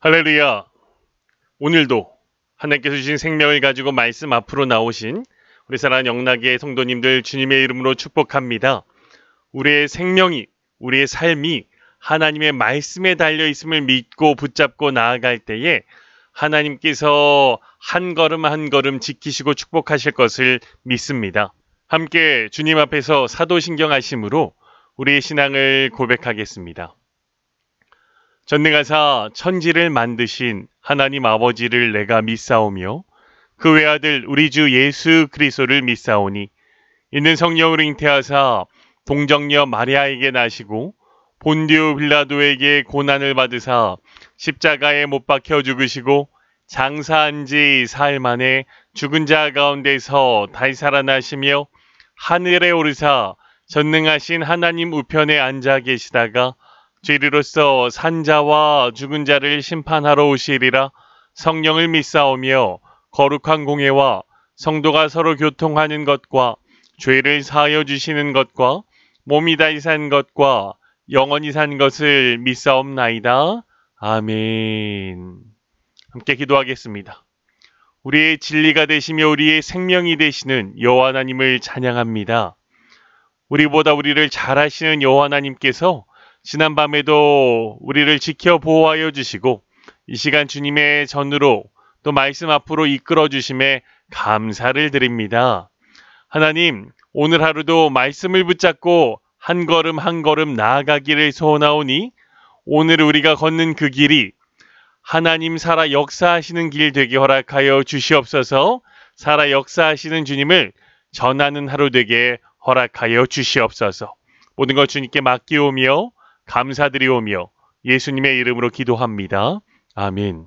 할렐루야! 오늘도 하나님께서 주신 생명을 가지고 말씀 앞으로 나오신 우리 사랑하는 영락의 성도님들 주님의 이름으로 축복합니다. 우리의 생명이, 우리의 삶이 하나님의 말씀에 달려있음을 믿고 붙잡고 나아갈 때에 하나님께서 한 걸음 한 걸음 지키시고 축복하실 것을 믿습니다. 함께 주님 앞에서 사도신경 하심으로 우리의 신앙을 고백하겠습니다. 전능하사 천지를 만드신 하나님 아버지를 내가 믿사오며 그 외아들 우리 주 예수 그리스도를 믿사오니 이는 성령으로 잉태하사 동정녀 마리아에게 나시고 본디오 빌라도에게 고난을 받으사 십자가에 못 박혀 죽으시고 장사한 지 사흘 만에 죽은 자 가운데서 다시 살아나시며 하늘에 오르사 전능하신 하나님 우편에 앉아 계시다가 죄리로서 산자와 죽은 자를 심판하러 오시리라. 성령을 믿사오며 거룩한 공회와 성도가 서로 교통하는 것과 죄를 사하여 주시는 것과 몸이 다시 산 것과 영원히 산 것을 믿사옵나이다. 아멘. 함께 기도하겠습니다. 우리의 진리가 되시며 우리의 생명이 되시는 여호와 하나님을 찬양합니다. 우리보다 우리를 잘 아시는 여호와 하나님께서 지난밤에도 우리를 지켜 보호하여 주시고 이 시간 주님의 전으로 또 말씀 앞으로 이끌어 주심에 감사를 드립니다. 하나님, 오늘 하루도 말씀을 붙잡고 한 걸음 한 걸음 나아가기를 소원하오니 오늘 우리가 걷는 그 길이 하나님 살아 역사하시는 길 되게 허락하여 주시옵소서. 살아 역사하시는 주님을 전하는 하루 되게 허락하여 주시옵소서. 모든 것 주님께 맡기오며 감사드리오며 예수님의 이름으로 기도합니다. 아멘.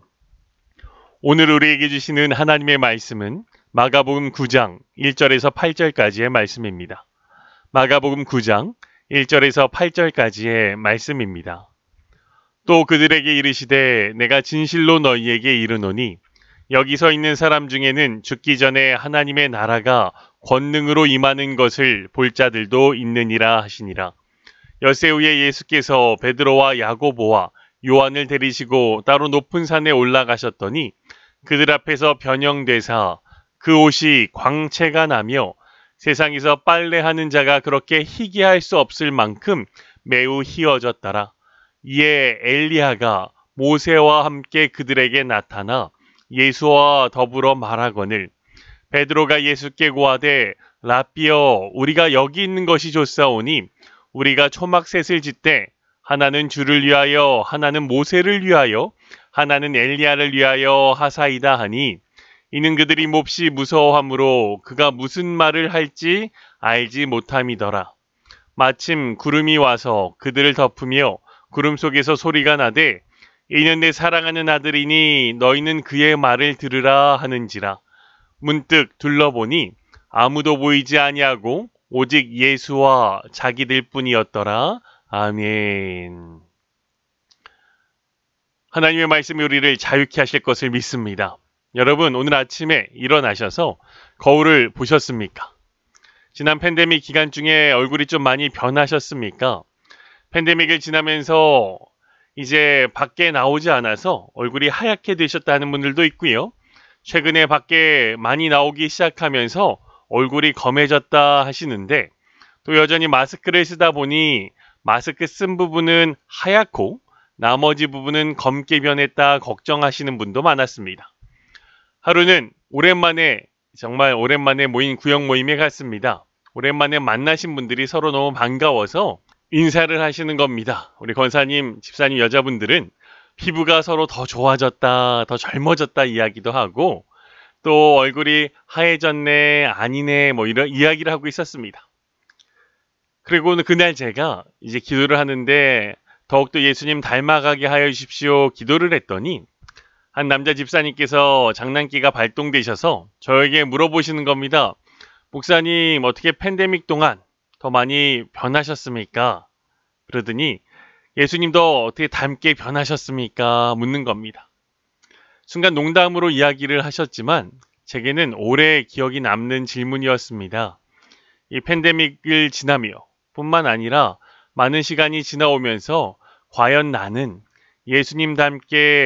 오늘 우리에게 주시는 하나님의 말씀은 마가복음 9장 1절에서 8절까지의 말씀입니다. 마가복음 9장 1절에서 8절까지의 말씀입니다. 또 그들에게 이르시되 내가 진실로 너희에게 이르노니 여기 서 있는 사람 중에는 죽기 전에 하나님의 나라가 권능으로 임하는 것을 볼 자들도 있느니라 하시니라. 엿새 후에 예수께서 베드로와 야고보와 요한을 데리시고 따로 높은 산에 올라가셨더니 그들 앞에서 변형되사 그 옷이 광채가 나며 세상에서 빨래하는 자가 그렇게 희귀할 수 없을 만큼 매우 희어졌더라. 이에 엘리야가 모세와 함께 그들에게 나타나 예수와 더불어 말하거늘 베드로가 예수께 고하되 라삐여 우리가 여기 있는 것이 좋사오니 우리가 초막셋을 짓되 하나는 주를 위하여 하나는 모세를 위하여 하나는 엘리야를 위하여 하사이다 하니 이는 그들이 몹시 무서워하므로 그가 무슨 말을 할지 알지 못함이더라. 마침 구름이 와서 그들을 덮으며 구름 속에서 소리가 나되 이는 내 사랑하는 아들이니 너희는 그의 말을 들으라 하는지라. 문득 둘러보니 아무도 보이지 아니하고 오직 예수와 자기들 뿐이었더라. 아멘. 하나님의 말씀이 우리를 자유케 하실 것을 믿습니다. 여러분, 오늘 아침에 일어나셔서 거울을 보셨습니까? 지난 팬데믹 기간 중에 얼굴이 좀 많이 변하셨습니까? 팬데믹을 지나면서 이제 밖에 나오지 않아서 얼굴이 하얗게 되셨다는 분들도 있고요. 최근에 밖에 많이 나오기 시작하면서 얼굴이 검해졌다 하시는데 또 여전히 마스크를 쓰다 보니 마스크 쓴 부분은 하얗고 나머지 부분은 검게 변했다 걱정하시는 분도 많았습니다. 하루는 정말 오랜만에 모인 구역 모임에 갔습니다. 오랜만에 만나신 분들이 서로 너무 반가워서 인사를 하시는 겁니다. 우리 권사님, 집사님 여자분들은 피부가 서로 더 좋아졌다, 더 젊어졌다 이야기도 하고 또 얼굴이 하얘졌네, 아니네, 이런 이야기를 하고 있었습니다. 그리고 그날 제가 이제 기도를 하는데 더욱더 예수님 닮아가게 하여 주십시오 기도를 했더니 한 남자 집사님께서 장난기가 발동되셔서 저에게 물어보시는 겁니다. 목사님, 어떻게 팬데믹 동안 더 많이 변하셨습니까? 그러더니 예수님도 어떻게 닮게 변하셨습니까? 묻는 겁니다. 순간 농담으로 이야기를 하셨지만 제게는 오래 기억이 남는 질문이었습니다. 이 팬데믹을 지나며 뿐만 아니라 많은 시간이 지나오면서 과연 나는 예수님 닮게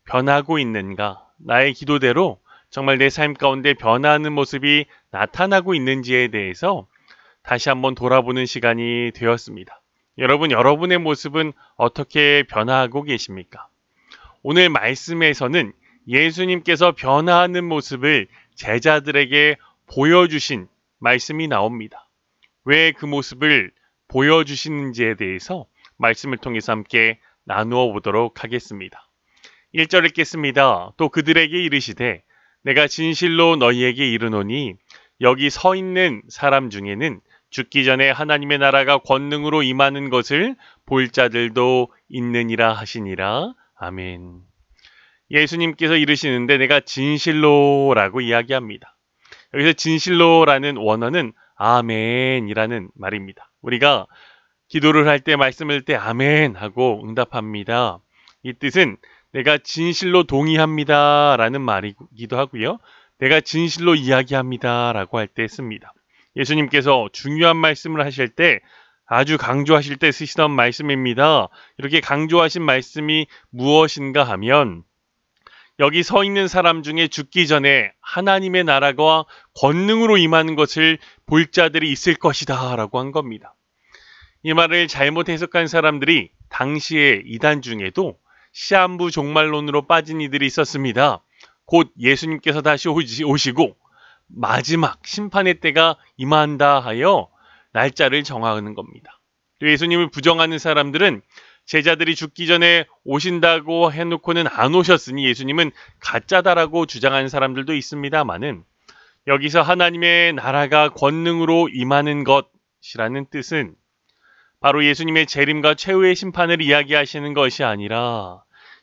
변하고 있는가? 나의 기도대로 정말 내 삶 가운데 변화하는 모습이 나타나고 있는지에 대해서 다시 한번 돌아보는 시간이 되었습니다. 여러분, 여러분의 모습은 어떻게 변화하고 계십니까? 오늘 말씀에서는 예수님께서 변화하는 모습을 제자들에게 보여주신 말씀이 나옵니다. 왜 그 모습을 보여주시는지에 대해서 말씀을 통해서 함께 나누어 보도록 하겠습니다. 1절 읽겠습니다. 또 그들에게 이르시되 내가 진실로 너희에게 이르노니 여기 서 있는 사람 중에는 죽기 전에 하나님의 나라가 권능으로 임하는 것을 볼 자들도 있느니라 하시니라. 아멘. 예수님께서 이르시는데 내가 진실로라고 이야기합니다. 여기서 진실로라는 원어는 아멘이라는 말입니다. 우리가 기도를 할 때 말씀을 때 아멘 하고 응답합니다. 이 뜻은 내가 진실로 동의합니다 라는 말이기도 하고요. 내가 진실로 이야기합니다 라고 할 때 씁니다. 예수님께서 중요한 말씀을 하실 때 아주 강조하실 때 쓰시던 말씀입니다. 이렇게 강조하신 말씀이 무엇인가 하면 여기 서 있는 사람 중에 죽기 전에 하나님의 나라가 권능으로 임하는 것을 볼 자들이 있을 것이다 라고 한 겁니다. 이 말을 잘못 해석한 사람들이 당시의 이단 중에도 시한부 종말론으로 빠진 이들이 있었습니다. 곧 예수님께서 다시 오시고 마지막 심판의 때가 임한다 하여 날짜를 정하는 겁니다. 또 예수님을 부정하는 사람들은 제자들이 죽기 전에 오신다고 해놓고는 안 오셨으니 예수님은 가짜다라고 주장하는 사람들도 있습니다만은 여기서 하나님의 나라가 권능으로 임하는 것이라는 뜻은 바로 예수님의 재림과 최후의 심판을 이야기하시는 것이 아니라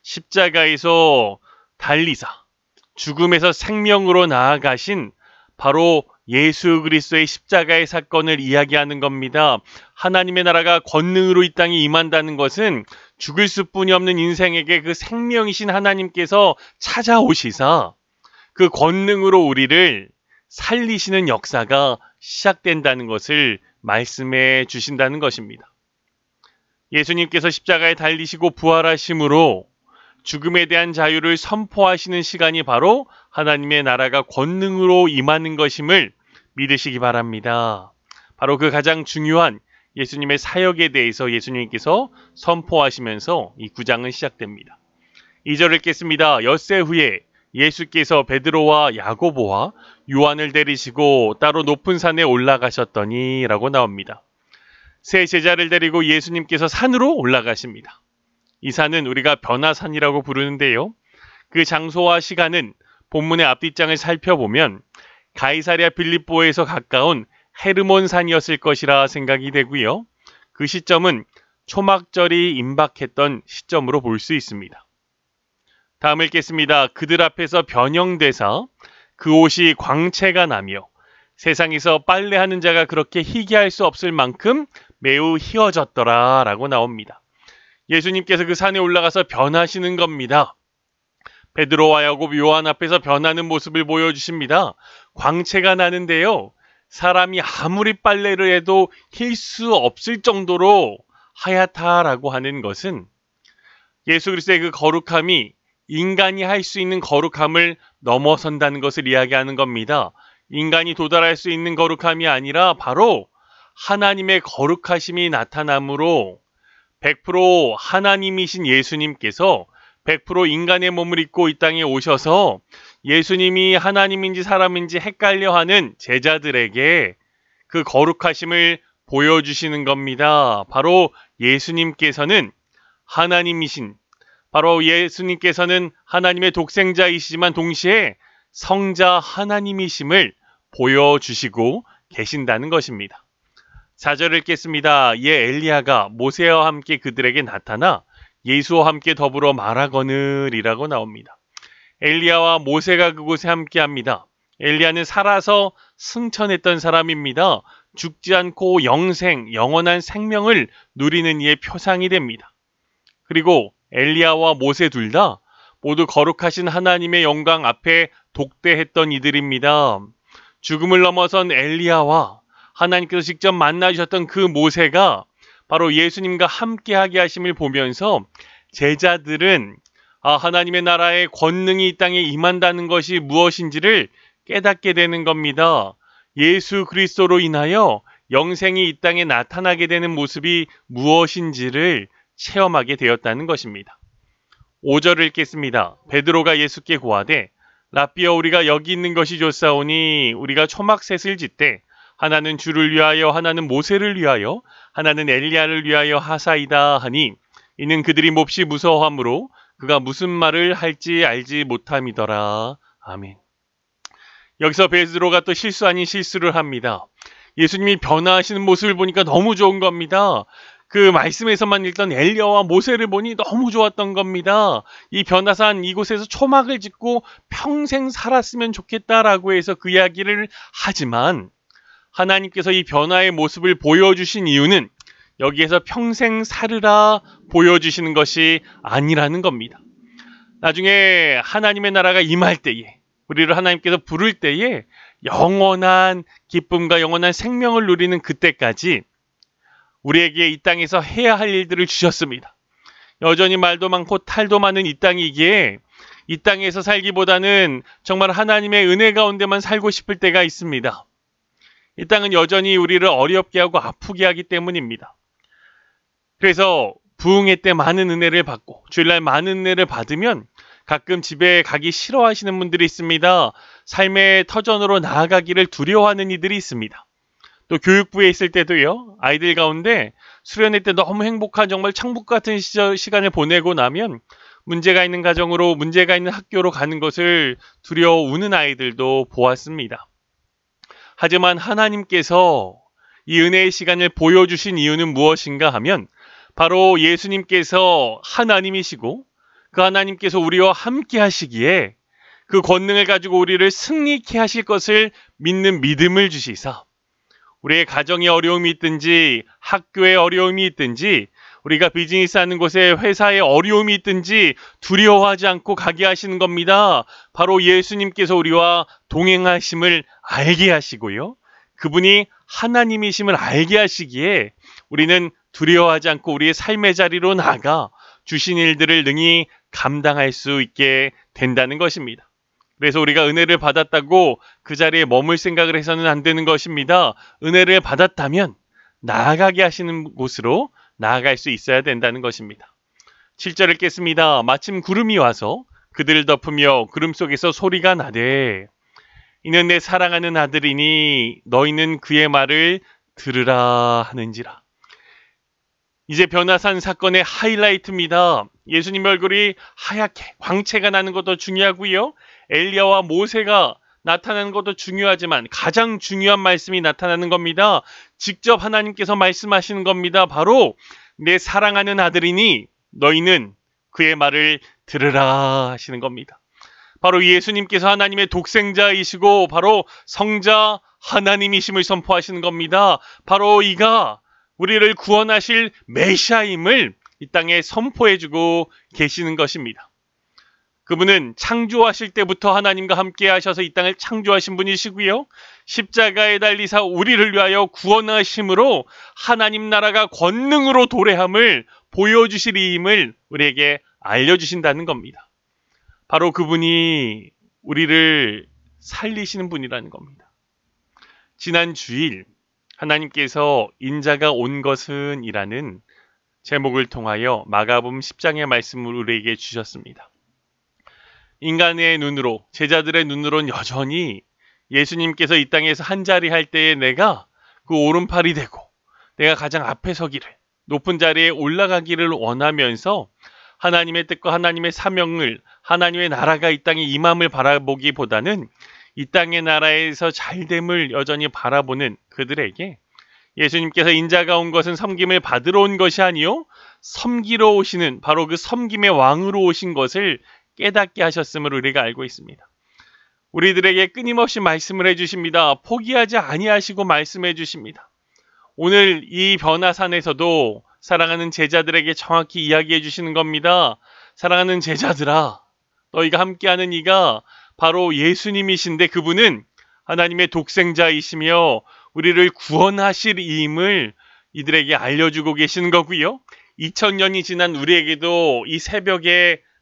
십자가에서 달리사 죽음에서 생명으로 나아가신 바로 예수 그리스도의 십자가의 사건을 이야기하는 겁니다. 하나님의 나라가 권능으로 이 땅에 임한다는 것은 죽을 수뿐이 없는 인생에게 그 생명이신 하나님께서 찾아오시사 그 권능으로 우리를 살리시는 역사가 시작된다는 것을 말씀해 주신다는 것입니다. 예수님께서 십자가에 달리시고 부활하심으로 죽음에 대한 자유를 선포하시는 시간이 바로 하나님의 나라가 권능으로 임하는 것임을 믿으시기 바랍니다. 바로 그 가장 중요한 예수님의 사역에 대해서 예수님께서 선포하시면서 이 9장은 시작됩니다. 2절 읽겠습니다. 엿새 후에 예수께서 베드로와 야고보와 요한을 데리시고 따로 높은 산에 올라가셨더니 라고 나옵니다. 세 제자를 데리고 예수님께서 산으로 올라가십니다. 이 산은 우리가 변화산이라고 부르는데요. 그 장소와 시간은 본문의 앞뒷장을 살펴보면 가이사랴 빌립보에서 가까운 헤르몬 산이었을 것이라 생각이 되고요. 그 시점은 초막절이 임박했던 시점으로 볼 수 있습니다. 다음 읽겠습니다. 그들 앞에서 변형되사 그 옷이 광채가 나며 세상에서 빨래하는 자가 그렇게 희귀할 수 없을 만큼 매우 희어졌더라 라고 나옵니다. 예수님께서 그 산에 올라가서 변하시는 겁니다. 베드로와 야고보, 요한 앞에서 변하는 모습을 보여주십니다. 광채가 나는데요. 사람이 아무리 빨래를 해도 힐 수 없을 정도로 하얗다라고 하는 것은 예수 그리스도의 그 거룩함이 인간이 할 수 있는 거룩함을 넘어선다는 것을 이야기하는 겁니다. 인간이 도달할 수 있는 거룩함이 아니라 바로 하나님의 거룩하심이 나타나므로 100% 하나님이신 예수님께서 100% 인간의 몸을 입고 이 땅에 오셔서 예수님이 하나님인지 사람인지 헷갈려하는 제자들에게 그 거룩하심을 보여주시는 겁니다. 바로 예수님께서는 하나님이신, 바로 예수님께서는 하나님의 독생자이시지만 동시에 성자 하나님이심을 보여주시고 계신다는 것입니다. 4절 읽겠습니다. 이에 엘리야가 모세와 함께 그들에게 나타나 예수와 함께 더불어 말하거늘이라고 나옵니다. 엘리야와 모세가 그곳에 함께합니다. 엘리야는 살아서 승천했던 사람입니다. 죽지 않고 영생, 영원한 생명을 누리는 이의 표상이 됩니다. 그리고 엘리야와 모세 둘 다 모두 거룩하신 하나님의 영광 앞에 독대했던 이들입니다. 죽음을 넘어선 엘리야와 하나님께서 직접 만나주셨던 그 모세가 바로 예수님과 함께하게 하심을 보면서 제자들은 하나님의 나라의 권능이 이 땅에 임한다는 것이 무엇인지를 깨닫게 되는 겁니다. 예수 그리스도로 인하여 영생이 이 땅에 나타나게 되는 모습이 무엇인지를 체험하게 되었다는 것입니다. 5절을 읽겠습니다. 베드로가 예수께 고하되 랍비여 우리가 여기 있는 것이 좋사오니 우리가 초막셋을 짓되 하나는 주를 위하여 하나는 모세를 위하여 하나는 엘리야를 위하여 하사이다 하니 이는 그들이 몹시 무서워하므로 그가 무슨 말을 할지 알지 못함이더라. 아멘. 여기서 베드로가 또 실수 아닌 실수를 합니다. 예수님이 변화하시는 모습을 보니까 너무 좋은 겁니다. 그 말씀에서만 읽던 엘리야와 모세를 보니 너무 좋았던 겁니다. 이 변화산 이곳에서 초막을 짓고 평생 살았으면 좋겠다라고 해서 그 이야기를 하지만 하나님께서 이 변화의 모습을 보여주신 이유는 여기에서 평생 살으라 보여주시는 것이 아니라는 겁니다. 나중에 하나님의 나라가 임할 때에 우리를 하나님께서 부를 때에 영원한 기쁨과 영원한 생명을 누리는 그때까지 우리에게 이 땅에서 해야 할 일들을 주셨습니다. 여전히 말도 많고 탈도 많은 이 땅이기에 이 땅에서 살기보다는 정말 하나님의 은혜 가운데만 살고 싶을 때가 있습니다. 이 땅은 여전히 우리를 어렵게 하고 아프게 하기 때문입니다. 그래서 부흥회 때 많은 은혜를 받고 주일날 많은 은혜를 받으면 가끔 집에 가기 싫어하시는 분들이 있습니다. 삶의 터전으로 나아가기를 두려워하는 이들이 있습니다. 또 교육부에 있을 때도요. 아이들 가운데 수련회 때 너무 행복한 정말 천국 같은 시간을 보내고 나면 문제가 있는 가정으로 문제가 있는 학교로 가는 것을 두려워 우는 아이들도 보았습니다. 하지만 하나님께서 이 은혜의 시간을 보여주신 이유는 무엇인가 하면 바로 예수님께서 하나님이시고 그 하나님께서 우리와 함께 하시기에 그 권능을 가지고 우리를 승리케 하실 것을 믿는 믿음을 주시사 우리의 가정에 어려움이 있든지 학교에 어려움이 있든지 우리가 비즈니스 하는 곳에 회사에 어려움이 있든지 두려워하지 않고 가게 하시는 겁니다. 바로 예수님께서 우리와 동행하심을 알게 하시고요. 그분이 하나님이심을 알게 하시기에 우리는 두려워하지 않고 우리의 삶의 자리로 나가 주신 일들을 능히 감당할 수 있게 된다는 것입니다. 그래서 우리가 은혜를 받았다고 그 자리에 머물 생각을 해서는 안 되는 것입니다. 은혜를 받았다면 나아가게 하시는 곳으로 나아갈 수 있어야 된다는 것입니다. 7절 읽겠습니다. 마침 구름이 와서 그들을 덮으며 구름 속에서 소리가 나되 이는 내 사랑하는 아들이니 너희는 그의 말을 들으라 하는지라. 이제 변화산 사건의 하이라이트입니다. 예수님 얼굴이 하얗게 광채가 나는 것도 중요하고요. 엘리야와 모세가 나타나는 것도 중요하지만 가장 중요한 말씀이 나타나는 겁니다. 직접 하나님께서 말씀하시는 겁니다. 바로 내 사랑하는 아들이니 너희는 그의 말을 들으라 하시는 겁니다. 바로 예수님께서 하나님의 독생자이시고 바로 성자 하나님이심을 선포하시는 겁니다. 바로 이가 우리를 구원하실 메시아임을 이 땅에 선포해주고 계시는 것입니다. 그분은 창조하실 때부터 하나님과 함께 하셔서 이 땅을 창조하신 분이시고요. 십자가에 달리사 우리를 위하여 구원하심으로 하나님 나라가 권능으로 도래함을 보여주실 이임을 우리에게 알려주신다는 겁니다. 바로 그분이 우리를 살리시는 분이라는 겁니다. 지난 주일 하나님께서 인자가 온 것은 이라는 제목을 통하여 마가복음 10장의 말씀을 우리에게 주셨습니다. 인간의 눈으로, 제자들의 눈으로는 여전히 예수님께서 이 땅에서 한자리 할 때에 내가 그 오른팔이 되고 내가 가장 앞에 서기를, 높은 자리에 올라가기를 원하면서 하나님의 뜻과 하나님의 사명을, 하나님의 나라가 이 땅에 임함을 바라보기보다는 이 땅의 나라에서 잘됨을 여전히 바라보는 그들에게 예수님께서 인자가 온 것은 섬김을 받으러 온 것이 아니요 섬기러 오시는 바로 그 섬김의 왕으로 오신 것을 깨닫게 하셨음을 우리가 알고 있습니다. 우리들에게 끊임없이 말씀을 해주십니다. 포기하지 아니하시고 말씀해 주십니다. 오늘 이 변화산에서도 사랑하는 제자들에게 정확히 이야기해 주시는 겁니다. 사랑하는 제자들아, 너희가 함께하는 이가 바로 예수님이신데 그분은 하나님의 독생자이시며 우리를 구원하실 이임을 이들에게 알려주고 계시는 거고요. 2000년이 지난 우리에게도 이 새벽에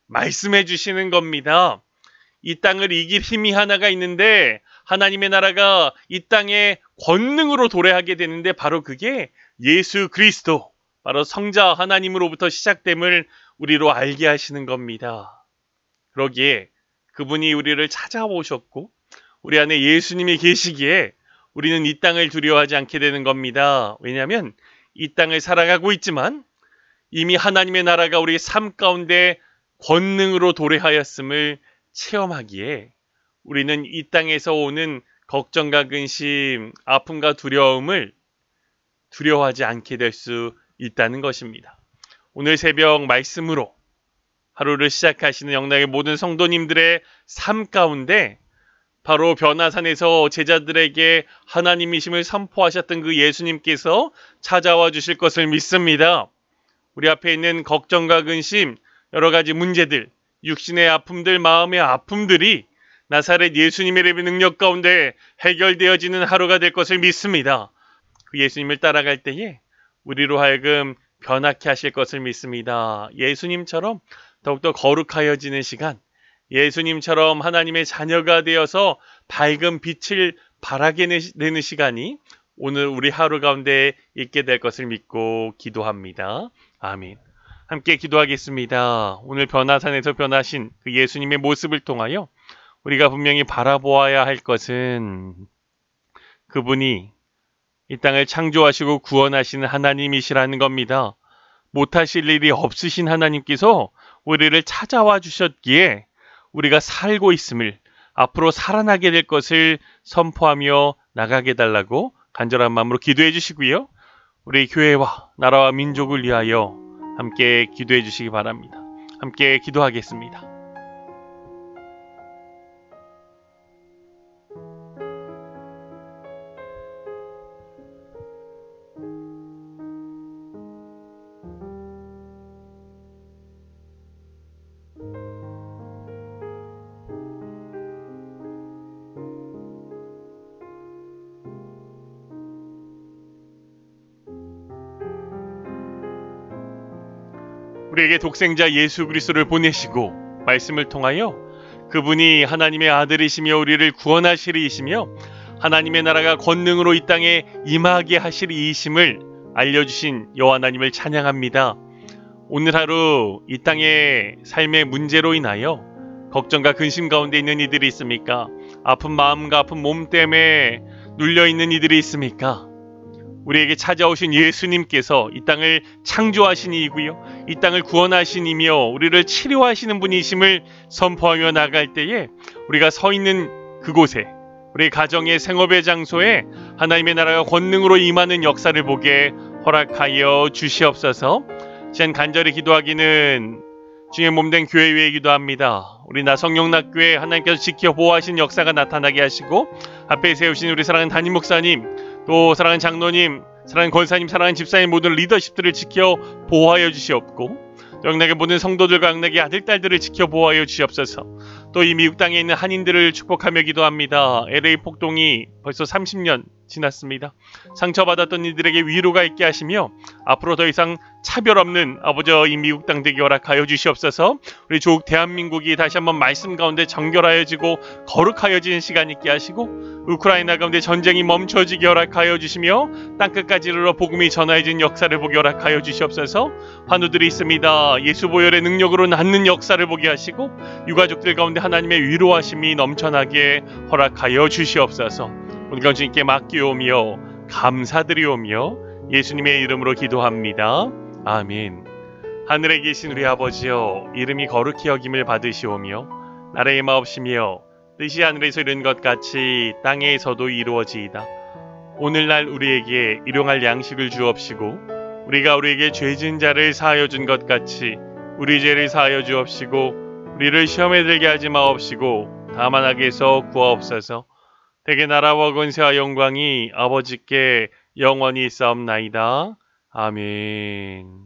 말씀해 주시는 겁니다. 이 땅을 이길 힘이 하나가 있는데 하나님의 나라가 이 땅에 권능으로 도래하게 되는데 바로 그게 예수 그리스도, 바로 성자 하나님으로부터 시작됨을 우리로 알게 하시는 겁니다. 그러기에 그분이 우리를 찾아오셨고 우리 안에 예수님이 계시기에 우리는 이 땅을 두려워하지 않게 되는 겁니다. 왜냐하면 이 땅을 살아가고 있지만 이미 하나님의 나라가 우리의 삶 가운데 권능으로 도래하였음을 체험하기에 우리는 이 땅에서 오는 걱정과 근심, 아픔과 두려움을 두려워하지 않게 될 수 있다는 것입니다. 오늘 새벽 말씀으로 하루를 시작하시는 영락의 모든 성도님들의 삶 가운데 바로 변화산에서 제자들에게 하나님이심을 선포하셨던 그 예수님께서 찾아와 주실 것을 믿습니다. 우리 앞에 있는 걱정과 근심, 여러 가지 문제들, 육신의 아픔들, 마음의 아픔들이 나사렛 예수님의 능력 가운데 해결되어지는 하루가 될 것을 믿습니다. 그 예수님을 따라갈 때에 우리로 하여금 변화케 하실 것을 믿습니다. 예수님처럼 더욱더 거룩하여지는 시간, 예수님처럼 하나님의 자녀가 되어서 밝은 빛을 발하게 되는 시간이 오늘 우리 하루 가운데 있게 될 것을 믿고 기도합니다. 아멘. 함께 기도하겠습니다. 오늘 변화산에서 변하신 그 예수님의 모습을 통하여 우리가 분명히 바라보아야 할 것은 그분이 이 땅을 창조하시고 구원하시는 하나님이시라는 겁니다. 못하실 일이 없으신 하나님께서 우리를 찾아와 주셨기에 우리가 살고 있음을, 앞으로 살아나게 될 것을 선포하며 나가게 달라고 간절한 마음으로 기도해 주시고요. 우리 교회와 나라와 민족을 위하여 함께 기도해 주시기 바랍니다. 함께 기도하겠습니다. 우리에게 독생자 예수 그리스도를 보내시고 말씀을 통하여 그분이 하나님의 아들이시며 우리를 구원하시리 이시며 하나님의 나라가 권능으로 이 땅에 임하게 하시리 이심을 알려주신 여호와 하나님을 찬양합니다. 오늘 하루 이 땅의 삶의 문제로 인하여 걱정과 근심 가운데 있는 이들이 있습니까? 아픈 마음과 아픈 몸 때문에 눌려있는 이들이 있습니까? 우리에게 찾아오신 예수님께서 이 땅을 창조하신 이이고요, 이 땅을 구원하신 이며 우리를 치료하시는 분이심을 선포하며 나갈 때에 우리가 서 있는 그곳에, 우리 가정의 생업의 장소에 하나님의 나라가 권능으로 임하는 역사를 보게 허락하여 주시옵소서. 시간 간절히 기도하기는 주의 몸된 교회 위에 기도합니다. 우리 나성영락교회 하나님께서 지켜 보호하신 역사가 나타나게 하시고 앞에 세우신 우리 사랑하는 담임 목사님, 또 사랑하는 장로님, 사랑하는 권사님, 사랑하는 집사님 모든 리더십들을 지켜 보호하여 주시옵고 또 영락의 모든 성도들과 영락의 아들, 딸들을 지켜 보호하여 주시옵소서. 또 이 미국 땅에 있는 한인들을 축복하며 기도합니다. LA 폭동이 벌써 30년 지났습니다. 상처받았던 이들에게 위로가 있게 하시며 앞으로 더 이상 차별 없는 아버지 이 미국 땅 되게 허락하여 주시옵소서. 우리 조국 대한민국이 다시 한번 말씀 가운데 정결하여지고 거룩하여지는 시간 있게 하시고 우크라이나 가운데 전쟁이 멈춰지게 허락하여 주시며 땅끝까지 이르러 복음이 전하여진 역사를 보게 허락하여 주시옵소서. 환우들이 있습니다. 예수 보혈의 능력으로 낫는 역사를 보게 하시고 유가족들 가운데 하나님의 위로하심이 넘쳐나게 허락하여 주시옵소서. 오늘 주님께 맡기오며 감사드리오며 예수님의 이름으로 기도합니다. 아멘. 하늘에 계신 우리 아버지여, 이름이 거룩히 여김을 받으시오며 나라의 마옵시며 뜻이 하늘에서 이룬 것 같이 땅에서도 이루어지이다. 오늘날 우리에게 일용할 양식을 주옵시고 우리가 우리에게 죄진 자를 사하여 준 것 같이 우리 죄를 사하여 주옵시고 우리를 시험에 들게 하지 마옵시고 다만 악에서 구하옵소서. 대개 나라와 권세와 영광이 아버지께 영원히 있사옵나이다. 아멘.